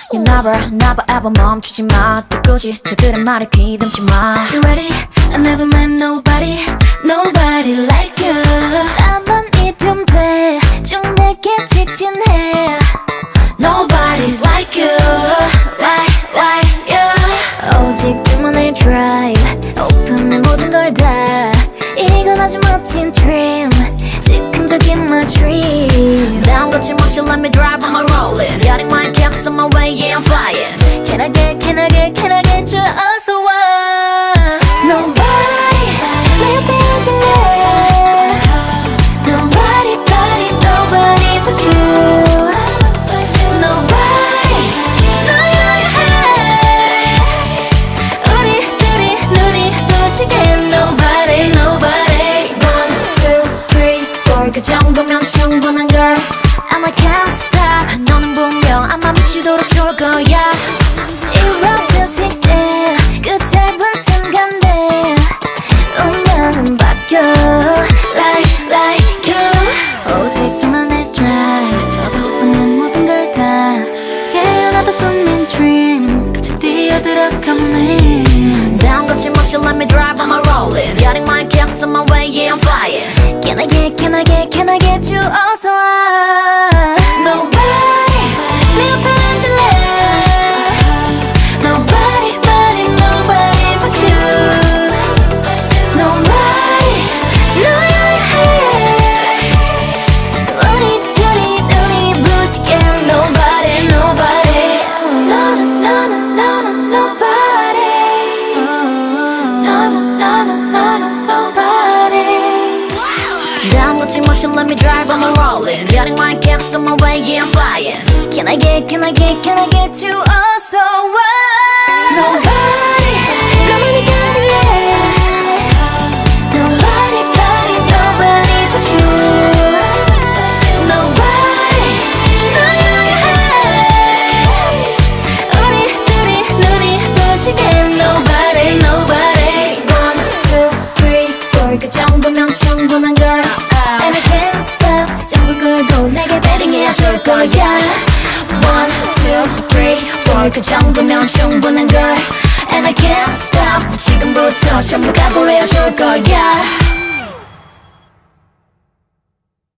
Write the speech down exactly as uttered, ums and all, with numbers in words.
You never, never ever 멈추지 마. 또 굳이 저들의 말에 귀담지 마. You ready? I never met nobody, nobody like you. 한번 잊으면 돼. 쭉 내게 직진해. Nobody's like you, like, like you. 오직 둘만의 drive. 오픈해 모든 걸 다. 이건 아주 멋진 dream. 즉흥적인 my dream. 난 거침없이 let me drive, I'm a rolling. Yachting my caps on my way, yeah I'm flying. Can I get, can I get, can I get you 어서 와. Nobody, 내 옆에 앉을래. Nobody, nobody, nobody but you. Nobody, 너여야 해. 우리 둘이 눈이 부시게. Nobody, nobody. One, two, three, four 그 정도면 충분한 걸. I'm I can't stop. 너는 분명 아마 미치도록 좋을 거야. Zero to sixty 그 짧은 순간들 운명은 바뀌어. Like, like you. 오직 둘만의 drive. 어서 오픈해 모든 걸 다. 깨어나도 꿈인 dream. 같이 뛰어들어가 me. 난 거침없이 let me drive, I'm a rolling. Yachting my caps on my way, yeah I'm flying. Can I get, can I get, can I get you 어서 와. Nobody, 내 옆에 앉을래. Nobody, nobody, nobody but you. Nobody, 너여야 해. 우리 둘이 눈이 부시게. Nobody, nobody. No, no, no, no, no, nobody. No, no, no, no, no, no, nobody. 난 거침없이 let me drive, I'm a rolling. Yachting my caps on my way, yeah I'm flying. Can I get, can I get, can I get you 어서 와. Nobody, 너만이 가능해. Nobody, nobody, nobody but you. Nobody, 너여야 해. 우리 둘이 눈이 부시게. Nobody, nobody. One, two, three, four 그 정도면 충분한 걸. And I can't stop. 전부 걸고 내게 베링해야 줄 거야. One, two, three, four 그 정도면 충분한 걸. And I can't stop. 지금부터 전부 각오해야 줄 거야.